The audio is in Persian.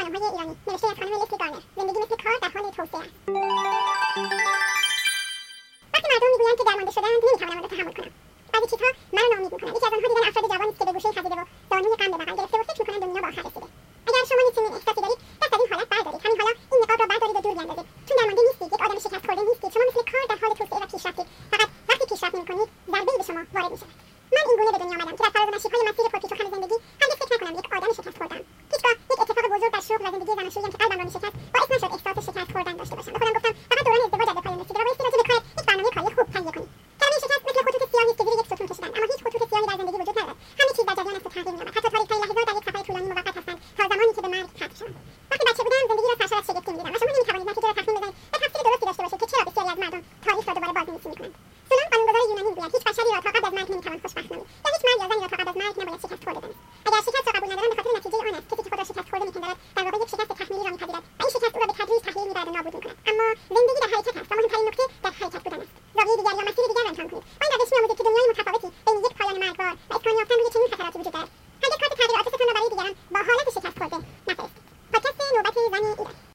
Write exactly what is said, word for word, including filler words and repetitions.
پیام‌های ایرانی نوشته از خانم لسلی گارنر. زندگی مثل کار در حال توسعه است. وقتی مردم میگویند که درمانده شده‌اند نمی‌توانم آن را تحمل کنم. بعضی چیزها مرا ناامید می‌کنند. یکی از آنها دیدن افراد جوانی است که به گوشه خزیده و دانوی غم به بغل گرفته و فکر می‌کنند دنیا به آخر رسیده. اگر شما نیز چنین احساسی دارید دست از این حالت بردارید. همین حالا این نقاب را بردارید و دور بیاندازید. چون درمانده نیستید، یک آدم شکست خورده نیستید. شما مثل کار در حال توسعه و پیشرفتید. فقط وقتی پیشرفت نمی‌کنید ضربه‌ای به شما وارد می‌شود. من این گونه به دنیا آمدم که در فراز و نشیب‌های مسیر پرپیچ و خم زندگی هرگز فکر نکنم یک آدم شکست خورده‌ام. هیچگاه یک اتفاق بزرگ در شغل و زندگی زناشویی‌ام که قلبم را می‌شکست باعث نشد احساس شکست خوردن داشته باشم. به خودم گفتم فقط دوران ازدواجت به پایان رسیده و بایستی راجع به کارت یک برنامه کاری خوب تهیه کنی. کلمه شکست مثل خطوط سیاهی است که زیر یک ستون کشیدند، اما هیچ خطوط سیاهی در زندگی وجود ندارد. همه چیز در جریان است و تغییر می‌یابد. حتی تاریک‌ترین لحظات در یک سفر طولانی موقت هستند تا زمانی که به مرگ ختم شوند. وقتی بچه بودم زندگی را سرشار از شگفتی می‌دیدم و شما نمی‌توانید نتیجه را تخمین بزنید و تفسیر درستی داشته باشید که چرا بسیاری از مردم تاریخ را دوباره بازنویسی می‌کنند. سولان قانونگذار یونانی می‌گوید هیچ بشری را تا قبل از مرگ نمی‌توان خوشبخت نامید یا هیچ مرد یا زنی را تا قبل از مرگ نباید شکست خورده دانست. اگر شکست را قبول ندارند به خاطر نتیجه آن است. کسی که خود را شکست خورده می‌پندارد در واقع یک شکست تحمیلی را می‌پذیرد و این شکست او را به تدریج تحلیل می‌برد و نابود می‌کند. اما زندگی در حرکت است و مهمترین نکته در حرکت بودن است. زاویه دیگر یا مسیر دیگر را امتحان کنید. با این روش می‌آموزید که دنیای متفاوتی بین یک پایان مرگبار و اسکان یافتن روی چنین خطراتی وجود دارد. هرگز کارت تغییر آدرستان را برای دیگران با حالت شکست خورده نفرستید. پادکست نوبت زن ایران.